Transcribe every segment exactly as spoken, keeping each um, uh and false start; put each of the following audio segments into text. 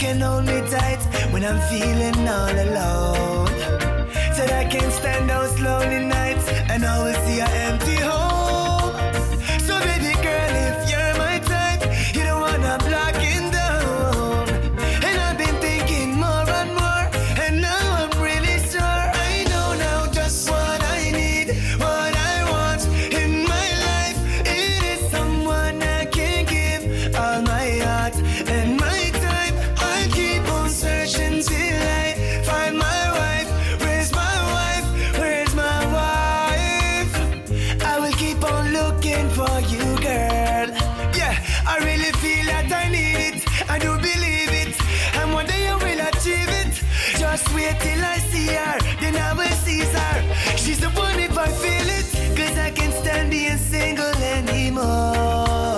can hold me tight when I'm feeling all alone. So I can stand those lonely nights and I will see an empty home. So baby girl, if you're my type, you don't wanna block it down. And I've been thinking more and more, and now I'm really sure I know now just what I need, what I want in my life. It is someone I can give all my heart and my time. I'll keep on searching till I find my wife. Where's my wife? Where's my wife? I will keep on looking for you, girl. Yeah, I really feel that I need it. I do believe it. And one day I will achieve it. Just wait till I see her, then I will seize her. She's the one if I feel it, cause I can't stand being single anymore.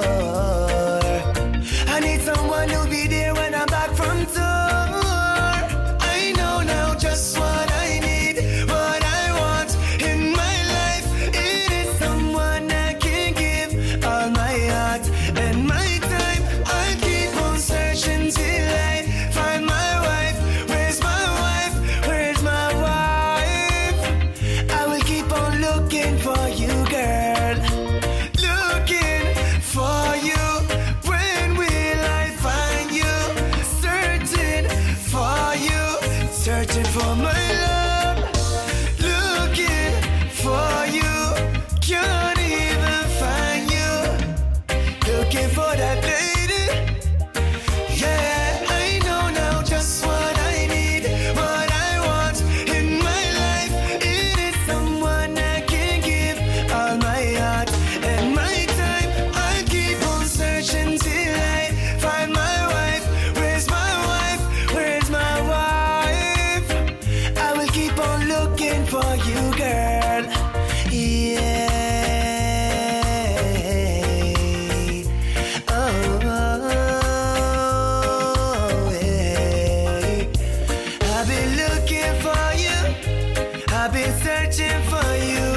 I need someone who'll be there when I'm back from tour. I know now just what I need, what I want in my life. It is someone I can give all my heart and my time. I'll keep on searching till I find my wife. Where's my wife? Where's my wife? I will keep on looking for you, girl. Looking for you. When will I find you? Searching for you. Searching for my love. Looking for you. Can't even find you. Looking for that lady. Yeah, I know now just what I need, what I want in my life. It is someone I can give all my heart and my time. I'll keep on searching till I find my wife. Where's my wife? Where's my wife? I will keep on looking for you, girl. Yeah. Oh, yeah. I've been looking for you. I've been searching for you.